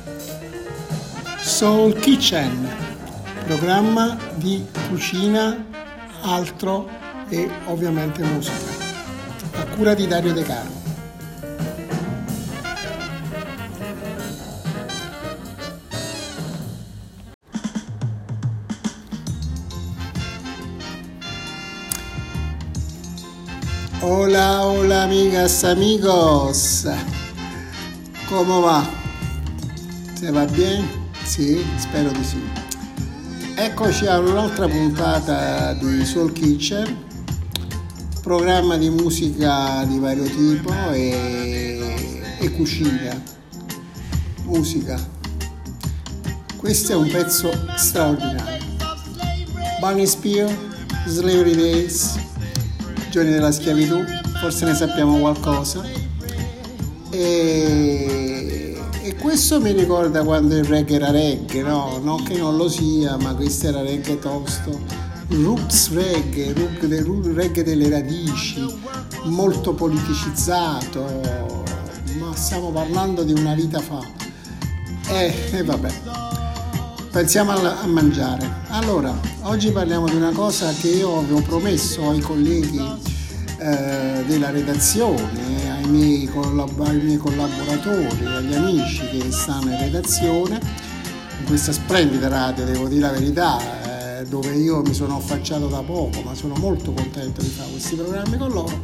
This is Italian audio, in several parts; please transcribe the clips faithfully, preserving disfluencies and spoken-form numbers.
Soul Kitchen, programma di cucina, altro e ovviamente musica, a cura di Dario De Caro. Hola, hola amigas, amigos, ¿cómo va? Se va bien? Sì, spero di sì. Eccoci a un'altra puntata di Soul Kitchen, programma di musica di vario tipo e, e cucina, musica. Questo è un pezzo straordinario. Barney Spears, Slavery Days, giorni della schiavitù, forse ne sappiamo qualcosa. E, e questo mi ricorda quando il reggae era reggae, no? Non che non lo sia, ma questo era reggae tosto, roots reggae, reggae delle radici, molto politicizzato, ma stiamo parlando di una vita fa. E, e vabbè, pensiamo a, a mangiare. Allora, oggi parliamo di una cosa che io avevo promesso ai colleghi eh, della redazione, ai miei, collab- ai miei collaboratori, agli amici che stanno in redazione, in questa splendida radio, devo dire la verità, eh, dove io mi sono affacciato da poco, ma sono molto contento di fare questi programmi con loro.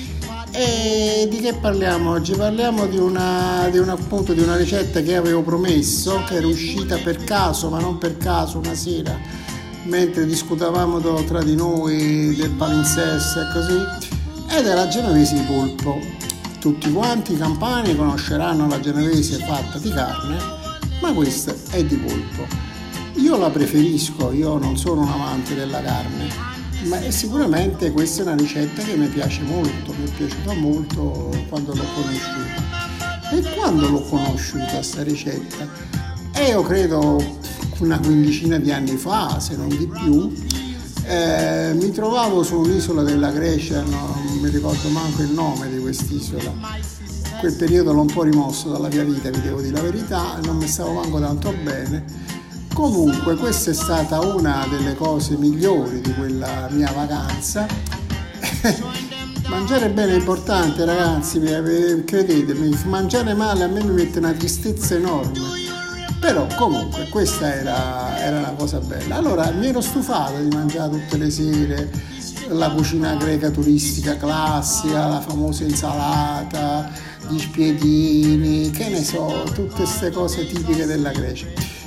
E di che parliamo oggi? Parliamo di una, di un appunto di una ricetta che avevo promesso, che era uscita per caso, ma non per caso, una sera, mentre discutavamo tra di noi del palinsesto e così, ed è la genovese di polpo. Tutti quanti i campani conosceranno la genovese fatta di carne, ma questa è di polpo. Io la preferisco, io non sono un amante della carne, ma sicuramente questa è una ricetta che mi piace molto, mi è piaciuta molto quando l'ho conosciuta. E quando l'ho conosciuta sta ricetta? E io credo una quindicina di anni fa, se non di più, eh, mi trovavo su un'isola della Grecia, non mi ricordo manco il nome di quest'isola. Quel periodo l'ho un po' rimosso dalla mia vita, vi devo dire la verità, non mi stavo manco tanto bene. Comunque questa è stata una delle cose migliori di quella mia vacanza. Mangiare bene è importante, ragazzi, credetemi, mangiare male a me mi mette una tristezza enorme, però comunque questa era, era una cosa bella. Allora mi ero stufato di mangiare tutte le sere la cucina greca turistica classica, la famosa insalata, gli spiedini, che ne so, tutte queste cose tipiche della Grecia.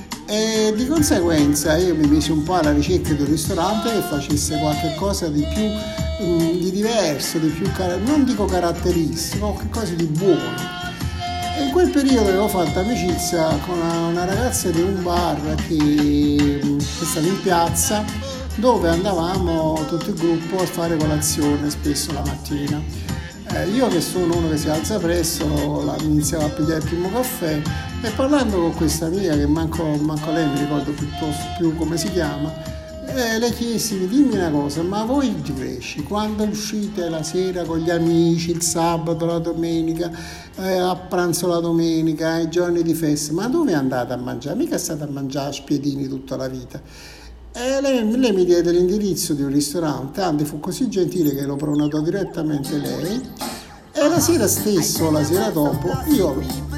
E di conseguenza io mi misi un po' alla ricerca di un ristorante che facesse qualche cosa di più mh, di diverso, di più non dico caratteristico, qualcosa di buono. E in quel periodo avevo fatto amicizia con una, una ragazza di un bar che, che stava in piazza, dove andavamo tutto il gruppo a fare colazione spesso la mattina. Eh, io che sono uno che si alza presto, la, iniziavo a pigliare il primo caffè e parlando con questa amica che manco, manco lei mi ricordo piuttosto più come si chiama, eh, le chiesi, dimmi una cosa, ma voi greci quando uscite la sera con gli amici, il sabato, la domenica, eh, a pranzo la domenica, i giorni di festa, ma dove andate a mangiare? Mica state a mangiare a spiedini tutta la vita. E lei, lei mi diede l'indirizzo di un ristorante, anzi fu così gentile che lo prenotò direttamente lei, e la sera stesso, la sera dopo, io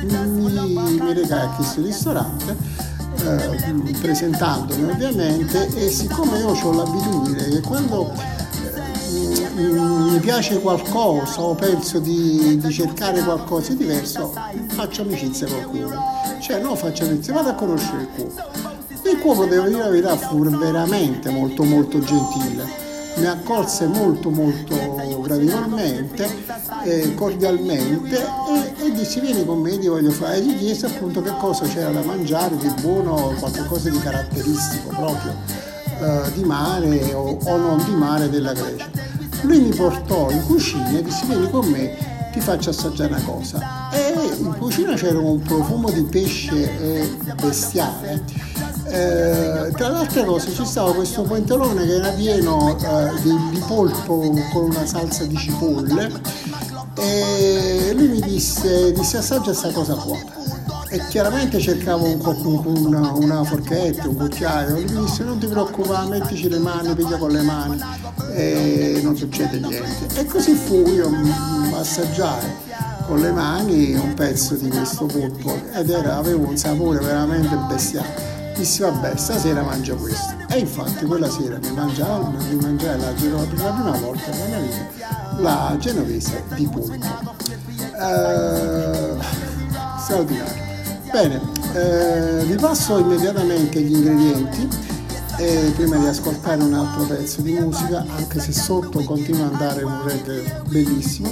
mi, mi recai a questo ristorante, eh, presentandomi ovviamente, e siccome io ho l'abitudine che quando eh, mi piace qualcosa o penso di, di cercare qualcosa di diverso, faccio amicizia con qualcuno, cioè no, faccio amicizia, vado a conoscere il cuoco. Il cuoco, devo dire la verità, fu veramente molto molto gentile, mi accolse molto molto gradevolmente, eh, cordialmente e, e disse vieni con me, ti voglio fare, e gli chiese appunto che cosa c'era da mangiare di buono, qualche cosa di caratteristico proprio eh, di mare o, o non di mare della Grecia. Lui mi portò in cucina e disse vieni con me, ti faccio assaggiare una cosa, e in cucina c'era un profumo di pesce eh, bestiale. Eh, tra le altre cose ci stava questo pentolone che era pieno eh, di, di polpo con una salsa di cipolle, e lui mi disse, disse assaggia questa cosa qua, e chiaramente cercavo un, un, una, una forchetta, un cucchiaio. Lui mi disse non ti preoccupare, mettici le mani, piglia con le mani e non succede niente. E così fu, io assaggiai con le mani un pezzo di questo polpo ed era, aveva un sapore veramente bestiale. Dissi vabbè, stasera mangio questo. E infatti quella sera mi mangiavo, mi mangiai la, per la prima volta nella mia vita la genovese di polpo. Eh, straordinario. Bene, eh, vi passo immediatamente gli ingredienti eh, prima di ascoltare un altro pezzo di musica, anche se sotto continua ad andare un reggae bellissimo.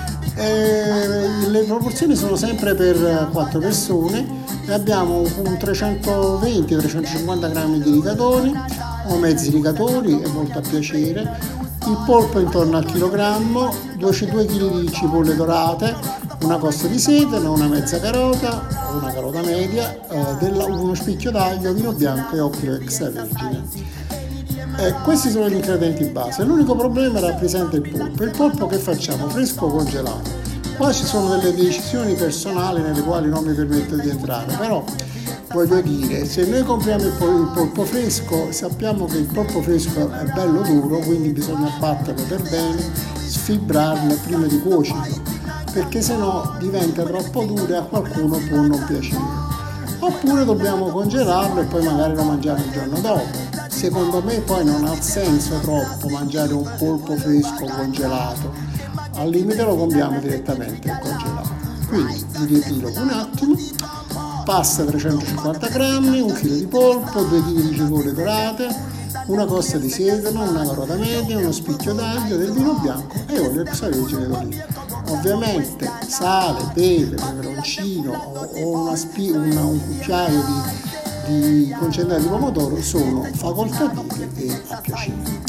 Eh, le proporzioni sono sempre per quattro persone e abbiamo un trecentoventi trecentocinquanta grammi di rigatoni o mezzi rigatori, è molto a piacere, il polpo intorno al chilogrammo, due chili di cipolle dorate, una costa di sedano, una mezza carota, una carota media, eh, della, uno spicchio d'aglio, vino bianco e occhio extravergine. Eh, questi sono gli ingredienti base. L'unico problema rappresenta il polpo. Il polpo che facciamo? Fresco o congelato? Qua ci sono delle decisioni personali nelle quali non mi permetto di entrare, però voglio dire, se noi compriamo il, pol- il polpo fresco, sappiamo che il polpo fresco è bello duro, quindi bisogna batterlo per bene, sfibrarlo prima di cuocerlo, perché sennò diventa troppo duro e a qualcuno può non piacere. Oppure dobbiamo congelarlo e poi magari lo mangiare il giorno dopo. Secondo me poi non ha senso troppo mangiare un polpo fresco congelato, al limite lo compriamo direttamente congelato. Quindi vi riepilo un attimo: pasta trecentocinquanta grammi, un chilo di polpo, due chili di cipolle dorate, una costa di sedano, una carota media, uno spicchio d'aglio, del vino bianco e olio extravergine d'oliva. Ovviamente sale, pepe, peperoncino o, o una spi- una, un cucchiaio di di concentrato di pomodoro sono facoltativi e a piacere.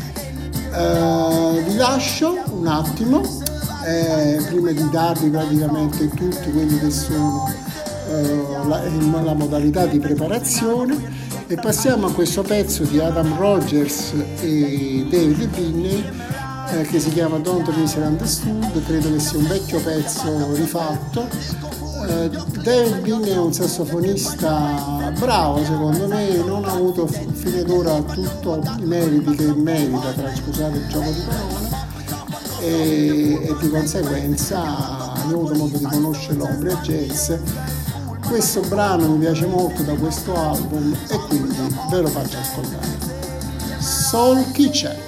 Eh, vi lascio un attimo eh, prima di darvi praticamente tutti quelli che sono eh, la, la modalità di preparazione e passiamo a questo pezzo di Adam Rogers e David Binney eh, che si chiama Don't Misunderstood. Credo che sia un vecchio pezzo rifatto. Uh, David Binney è un sassofonista bravo, secondo me, non ha avuto fine d'ora tutti i meriti che merita, tra, scusate il gioco di parole, e, e di conseguenza ho avuto modo di conoscere l'Ombre Jazz. Questo brano mi piace molto da questo album e quindi ve lo faccio ascoltare. Soul Kitchen.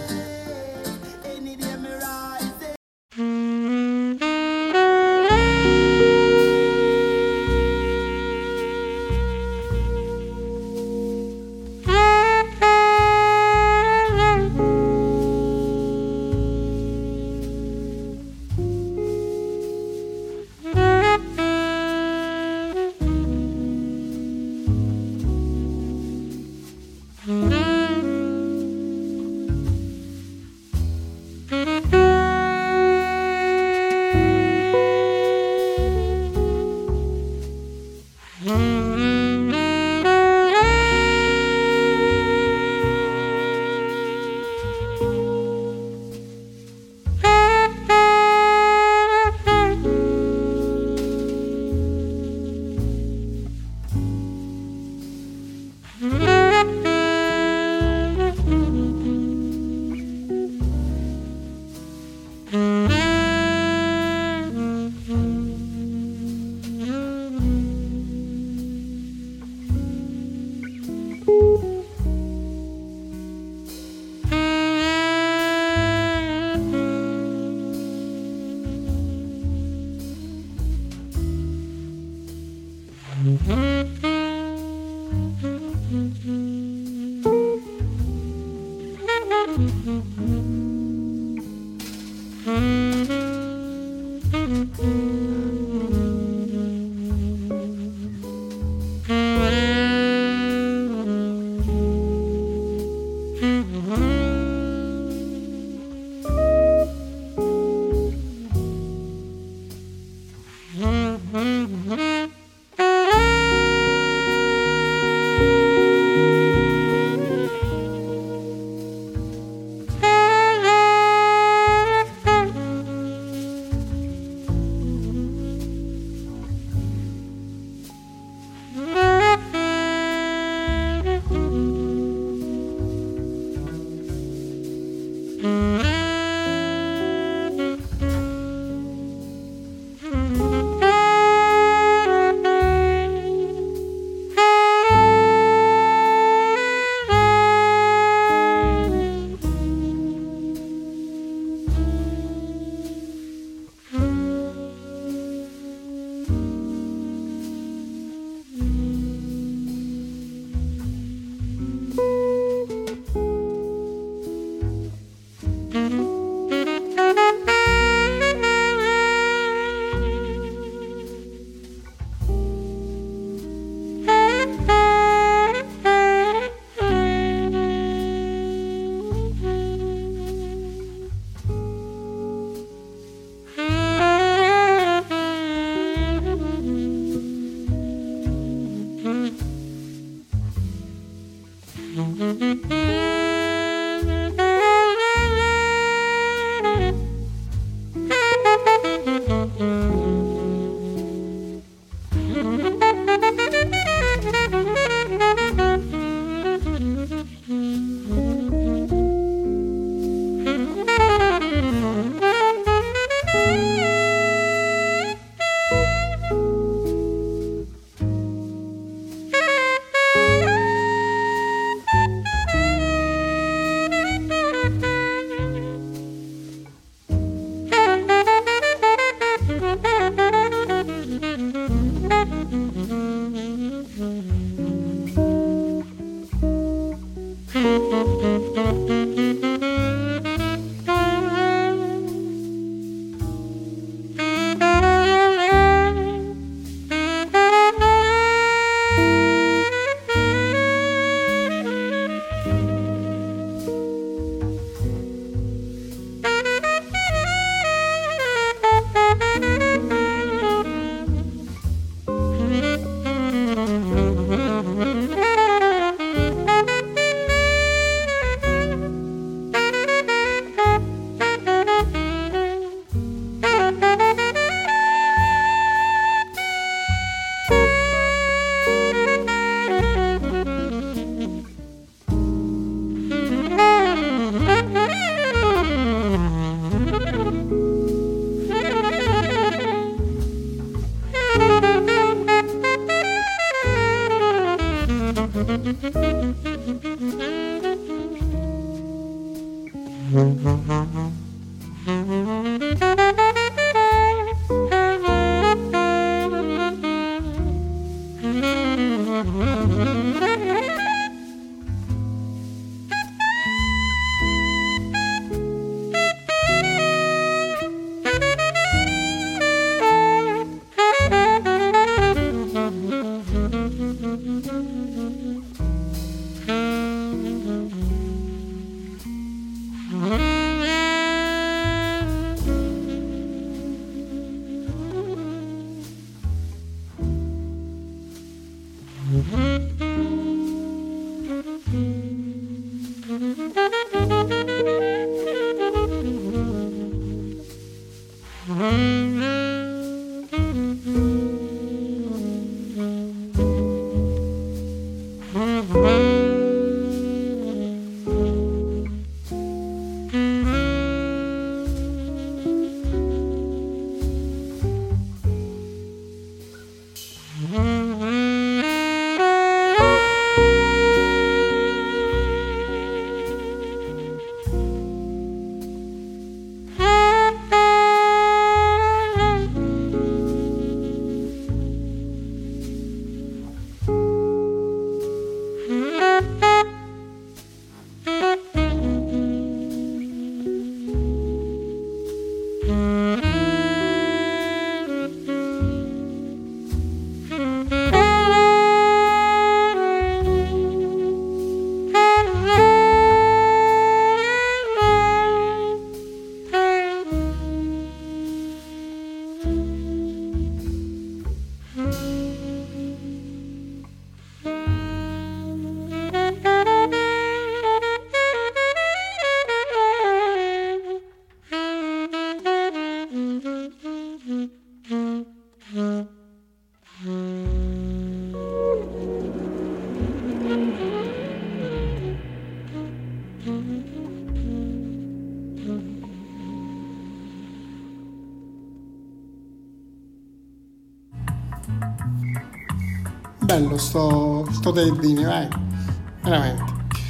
Bello sto, sto Tedini, vai, veramente.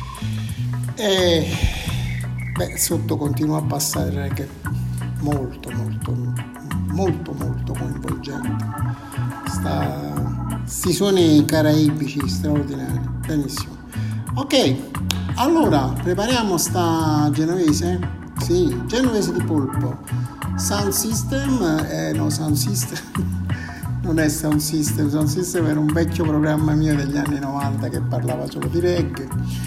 E beh, sotto continua a passare reggae molto molto molto molto coinvolgente. Sta, sti suoni caraibici straordinari, benissimo. Ok, allora prepariamo sta genovese, sì, genovese di polpo. Sound System, eh no, Sound System non è Sound System, Sound System era un vecchio programma mio degli anni novanta che parlava solo di reggae.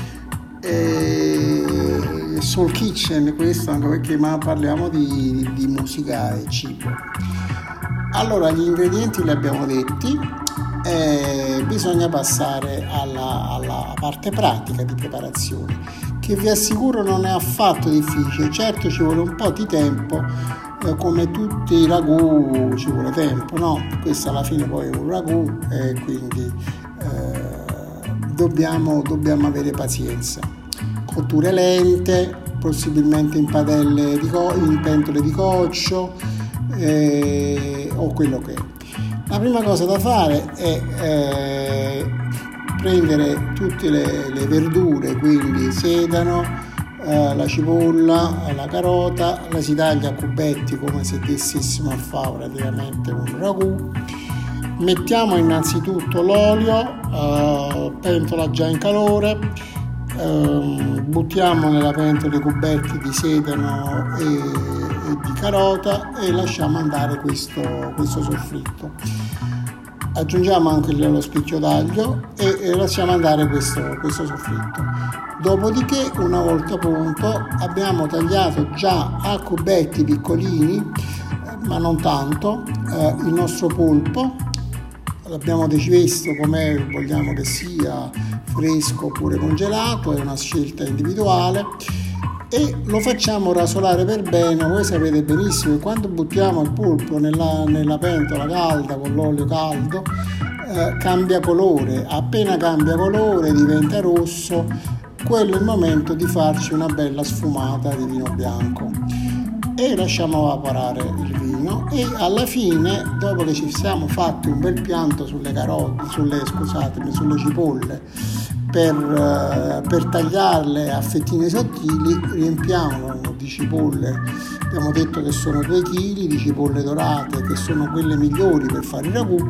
E Soul Kitchen, questo anche perché ma parliamo di, di musica e cibo. Allora, gli ingredienti li abbiamo detti. eh, bisogna passare alla, alla parte pratica di preparazione, che vi assicuro non è affatto difficile. Certo ci vuole un po' di tempo, eh, come tutti i ragù ci vuole tempo, no? Questo alla fine poi è un ragù e quindi eh, dobbiamo, dobbiamo avere pazienza. Cotture lente, possibilmente in padelle di co- in pentole di coccio eh, o quello che è. La prima cosa da fare è eh, prendere tutte le, le verdure, quindi sedano, eh, la cipolla, la carota, la si taglia a cubetti come se stessimo a fare praticamente un ragù. Mettiamo innanzitutto l'olio, eh, pentola già in calore, eh, buttiamo nella pentola i cubetti di sedano e, e di carota e lasciamo andare questo, questo soffritto. Aggiungiamo anche lo spicchio d'aglio e, e lasciamo andare questo, questo soffritto. Dopodiché, una volta pronto, abbiamo tagliato già a cubetti piccolini, ma non tanto, eh, il nostro polpo. L'abbiamo deciso come vogliamo che sia, fresco oppure congelato, è una scelta individuale, e lo facciamo rasolare per bene. Voi sapete benissimo che quando buttiamo il polpo nella, nella pentola calda con l'olio caldo eh, cambia colore. Appena cambia colore diventa rosso, quello è il momento di farci una bella sfumata di vino bianco e lasciamo evaporare il vino. E alla fine, dopo che ci siamo fatti un bel pianto sulle carote, sulle scusatemi, sulle cipolle, per, per tagliarle a fettine sottili, riempiamo di cipolle. Abbiamo detto che sono due chili di cipolle dorate, che sono quelle migliori per fare il ragù,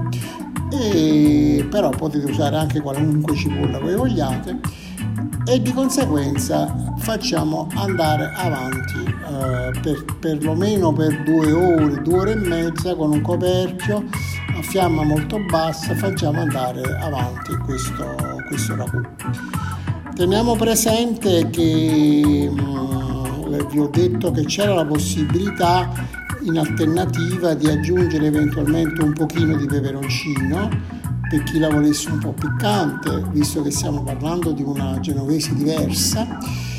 e però potete usare anche qualunque cipolla voi vogliate, e di conseguenza facciamo andare avanti eh, per perlomeno per due ore, due ore e mezza con un coperchio a fiamma molto bassa. Facciamo andare avanti questo, questo ragù. Teniamo presente che mh, vi ho detto che c'era la possibilità in alternativa di aggiungere eventualmente un pochino di peperoncino per chi la volesse un po' piccante, visto che stiamo parlando di una genovese diversa.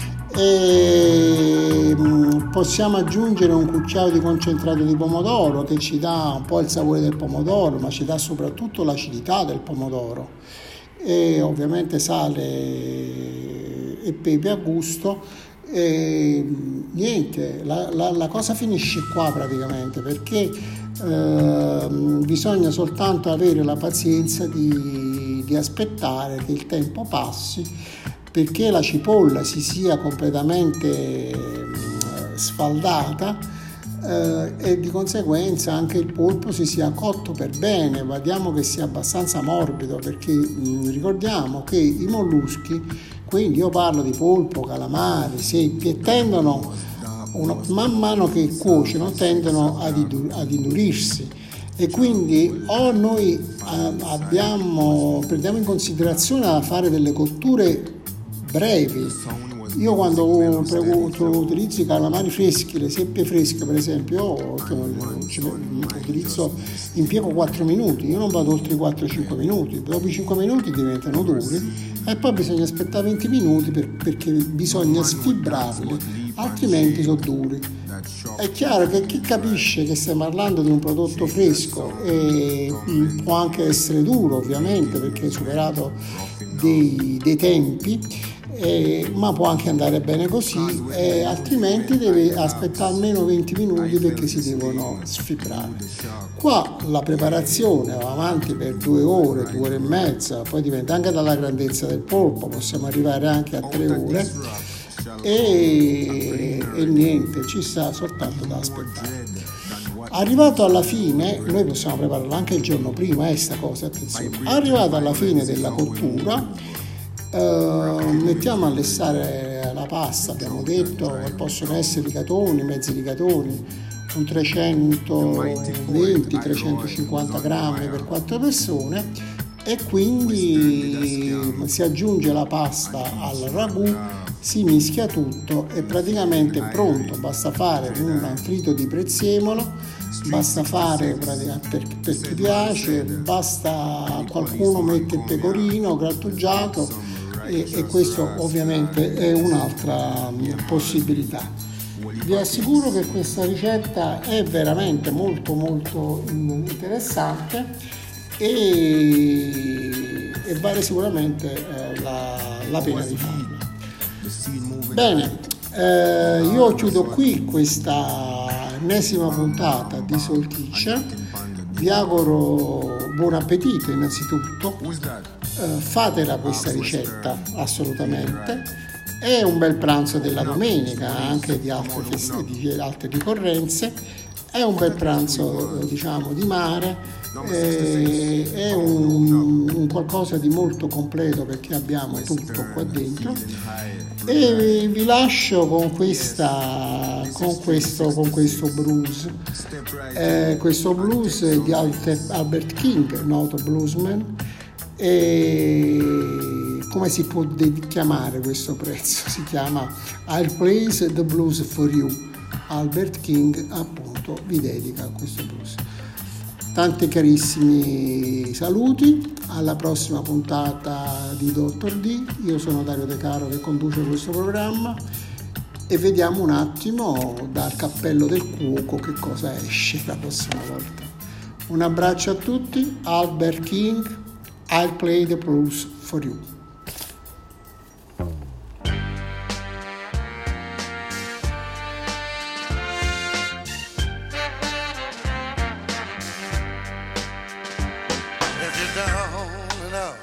E possiamo aggiungere un cucchiaio di concentrato di pomodoro, che ci dà un po' il sapore del pomodoro, ma ci dà soprattutto l'acidità del pomodoro, e ovviamente sale e pepe a gusto. E niente, la, la, la cosa finisce qua praticamente, perché eh, bisogna soltanto avere la pazienza di, di aspettare che il tempo passi, perché la cipolla si sia completamente eh, sfaldata eh, e di conseguenza anche il polpo si sia cotto per bene. Vediamo che sia abbastanza morbido, perché mh, ricordiamo che i molluschi, quindi io parlo di polpo, calamari, seppie, tendono, una, man mano che cuociono, tendono ad, ad indurirsi, e quindi o noi eh, abbiamo, prendiamo in considerazione a fare delle cotture brevi. Io quando utilizzo i calamari freschi, le seppie fresche per esempio, utilizzo, impiego quattro minuti, io non vado oltre i quattro cinque minuti, dopo i cinque minuti diventano duri e poi bisogna aspettare venti minuti per, perché bisogna sfibrarli, altrimenti sono duri. È chiaro che chi capisce che stiamo parlando di un prodotto fresco e può anche essere duro, ovviamente, perché è superato dei, dei tempi, Eh, ma può anche andare bene così, eh, altrimenti deve aspettare almeno venti minuti perché si devono sfibrare. Qua la preparazione va avanti per due ore, due ore e mezza, poi dipende anche dalla grandezza del polpo, possiamo arrivare anche a tre ore e, e niente, ci sta soltanto da aspettare. Arrivato alla fine, noi possiamo prepararlo anche il giorno prima, eh, sta cosa, attenzione. Arrivato alla fine della cottura, Uh, mettiamo a lessare la pasta. Abbiamo detto che possono essere rigatoni, mezzi rigatoni, un trecentoventi trecentocinquanta grammi per quattro persone, e quindi si aggiunge la pasta al ragù, si mischia tutto e praticamente è pronto. Basta fare un trito di prezzemolo, basta fare per, per chi piace, basta qualcuno mette il pecorino grattugiato e, e questo ovviamente è un'altra possibilità. Vi assicuro che questa ricetta è veramente molto molto interessante e, e vale sicuramente eh, la, la pena di farlo. Bene, eh, io chiudo qui questa ennesima puntata di Soul Kitchen. Vi auguro buon appetito innanzitutto, eh, fatela questa ricetta assolutamente. È un bel pranzo della domenica, anche di altre, feste, di altre ricorrenze, è un bel pranzo diciamo di mare, è, è un, un qualcosa di molto completo perché abbiamo tutto qua dentro e vi lascio con, questa, con, questo, con questo blues, eh, questo blues di Albert King, noto bluesman. E come si può chiamare questo pezzo? Si chiama I'll Play the Blues for You. Albert King appunto vi dedica questo blues. Tanti carissimi saluti, alla prossima puntata di Dottor D. Io sono Dario De Caro che conduce questo programma e vediamo un attimo dal cappello del cuoco che cosa esce la prossima volta. Un abbraccio a tutti, Albert King, I'll Play the Blues for You. If you're down and out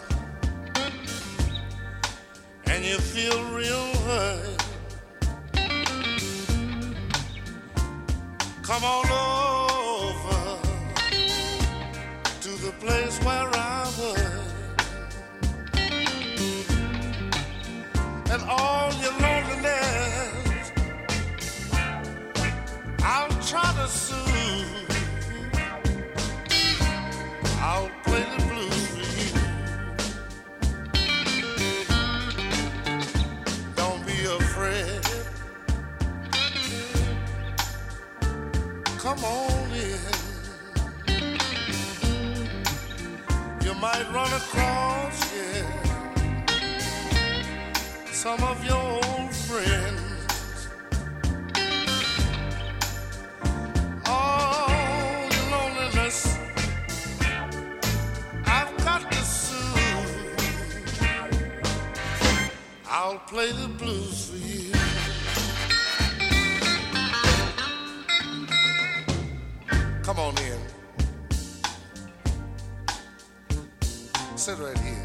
and you feel real hurt, come on over to the place where I was. And all your loneliness I'll try to soothe. I'll play the blues for you. Don't be afraid. Come on in. You might run across, yeah, some of your old friends. All your loneliness I've got to soothe. I'll play the blues for you. Come on in. Sit right here.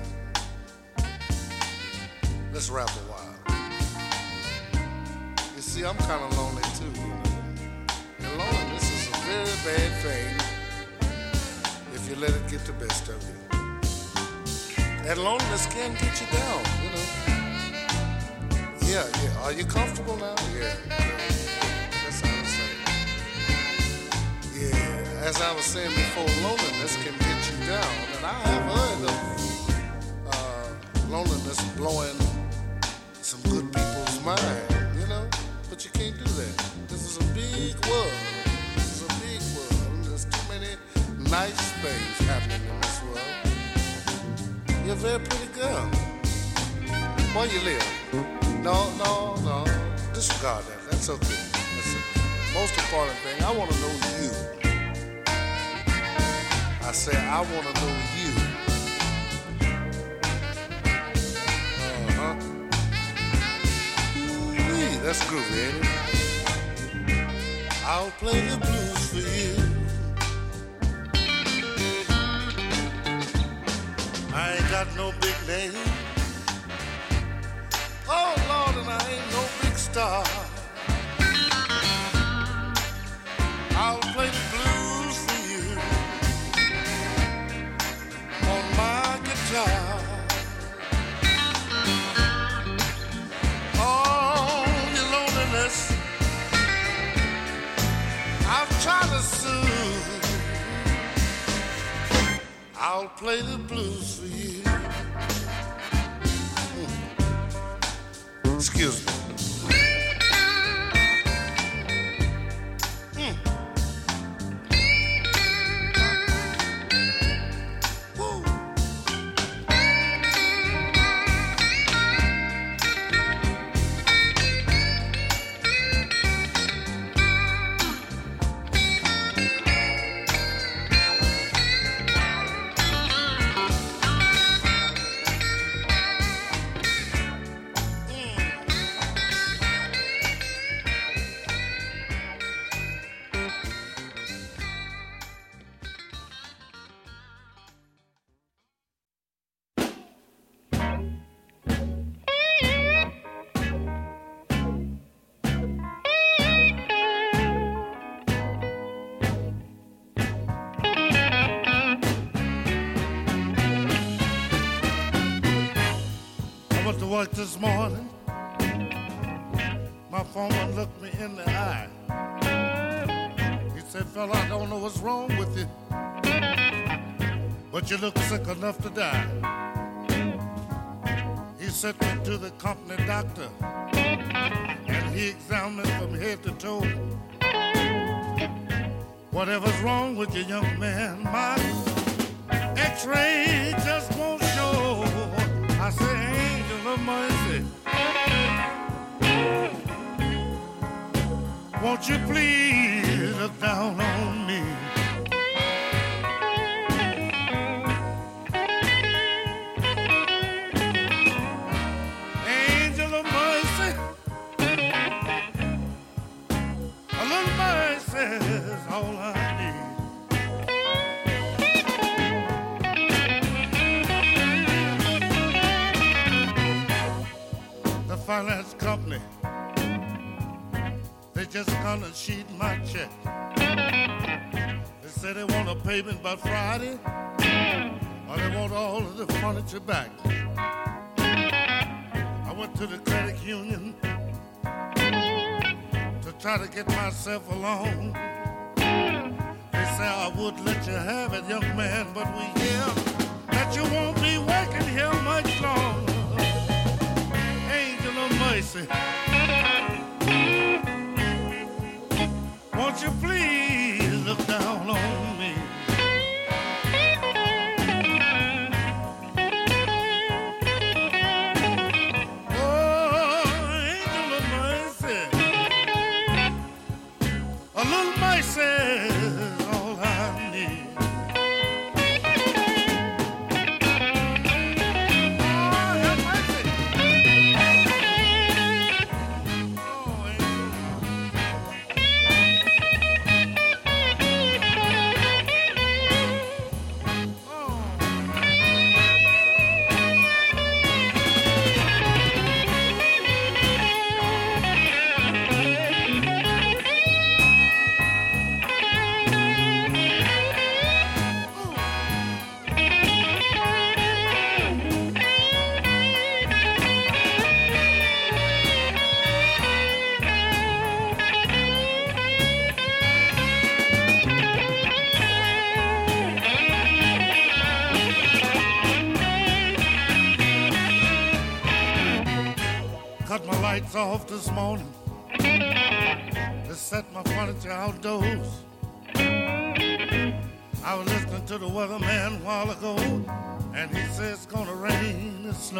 Let's rap a while. You see, I'm kind of lonely too. And loneliness is a very bad thing if you let it get the best of you. And loneliness can get you down, you know. Yeah, yeah. Are you comfortable now? Yeah. That's how I was saying. Yeah. As I was saying before, loneliness can get you down. And I have heard of uh, loneliness blowing some good people's mind, you know, but you can't do that. This is a big world. This is a big world. And there's too many nice things happening in this world. You're a very pretty girl. Where you live? No, no, no. Disregard that. That's okay. That's okay. Most important thing, I want to know you. I say I want to know you. That's groovy, ain't it? I'll play the blues for you. I ain't got no big name. Oh, Lord, and I ain't no big star. I'll play the blues for you on my guitar. I've tried to soothe. I'll play the blues for you. Excuse me. Work this morning, my foreman looked me in the eye. He said, fella, I don't know what's wrong with you, but you look sick enough to die. He sent me to the company doctor, and he examined from head to toe. Whatever's wrong with you, young man, my x-ray just won't show. I say, angel of mercy, won't you please look down on me? Angel of mercy, a little mercy is all I need. Finance company, they just gonna sheet my check. They say they want a payment by Friday, or they want all of the furniture back. I went to the credit union to try to get myself a loan. They say I would let you have it, young man, but we hear that you won't be working here much longer. Mercy, won't you please look down on me? Oh, angel of mercy, a little mercy is all I need. Off this morning to set my furniture outdoors. I was listening to the weatherman a while ago, and he said it's gonna rain and snow.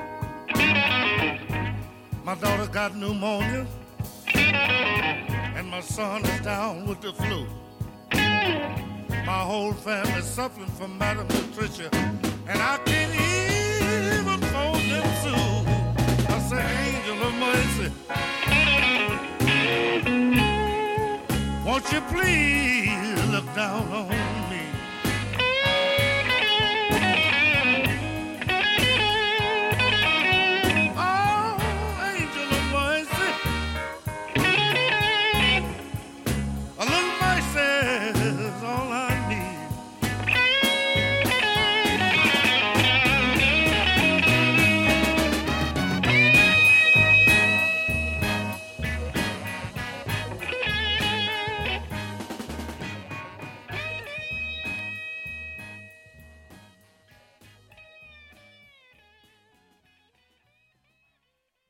My daughter got pneumonia, and my son is down with the flu. My whole family's suffering from malnutrition, and I can't even fold them soon. I say, angel of mercy, won't you please look down on